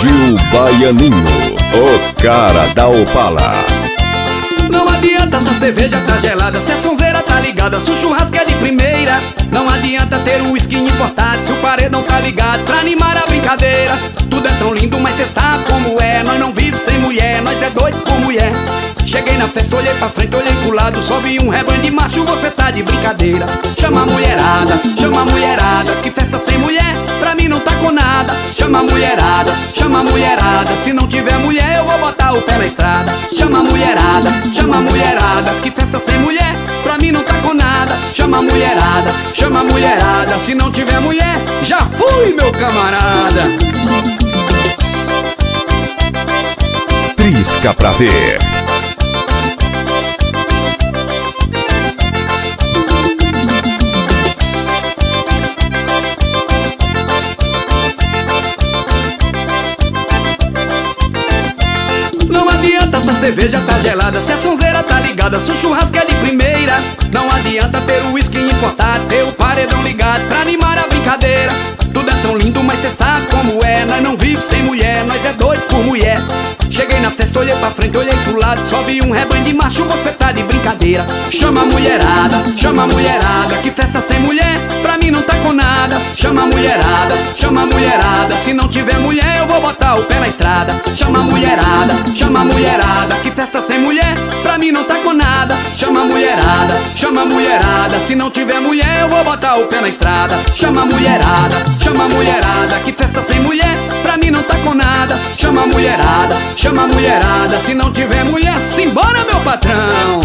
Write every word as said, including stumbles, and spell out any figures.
Brasil Baianinho, o cara da Opala. Não adianta se a cerveja tá gelada, se a sonzeira tá ligada, se o churrasco é de primeira. Não adianta ter o uísque importado, se o paredão tá ligado pra animar a brincadeira. Tudo é tão lindo, mas cê sabe como é. Nós não vivemos sem mulher, nós é doido por mulher. Cheguei na festa, olhei pra frente, olhei pro lado, só vi um rebanho de macho, você tá de brincadeira. Chama a mulherada, chama a mulherada, que festa sem mulher, pra mim não tá com nada. Chama a mulherada, chama a mulherada, se não tiver mulher eu vou botar o pé na estrada. Chama a mulherada, chama a mulherada, que festa sem mulher, pra mim não tá com nada. Chama a mulherada, chama a mulherada, se não tiver mulher, já fui, meu camarada. Trisca pra ver. Não adianta se a cerveja tá gelada, se a sonzeira tá ligada, se o churrasco é de primeira. Não adianta ter o uísque importado, ter o paredão ligado pra animar a brincadeira. Tudo é tão lindo, mas cê sabe como é. Nós não vivemos sem mulher, nós é doido por mulher. Cheguei na festa, olhei pra frente, olhei pro lado, só vi um rebanho de macho, você tá de brincadeira. Chama a mulherada, chama a mulherada, que festa sem mulher, pra mim não tá com nada. Chama a mulherada, chama a mulherada, se não tiver mulher eu vou botar o pé na estrada. Chama a mulherada, chama a mulherada, que festa sem mulher, pra mim não tá com nada. Chama a mulherada, chama a mulherada, se não tiver mulher eu vou botar o pé na estrada. Chama a mulherada, chama a mulherada, que festa sem mulher, pra mim não tá com nada. Chama a mulherada, chama a mulherada, se não tiver mulher, simbora meu patrão.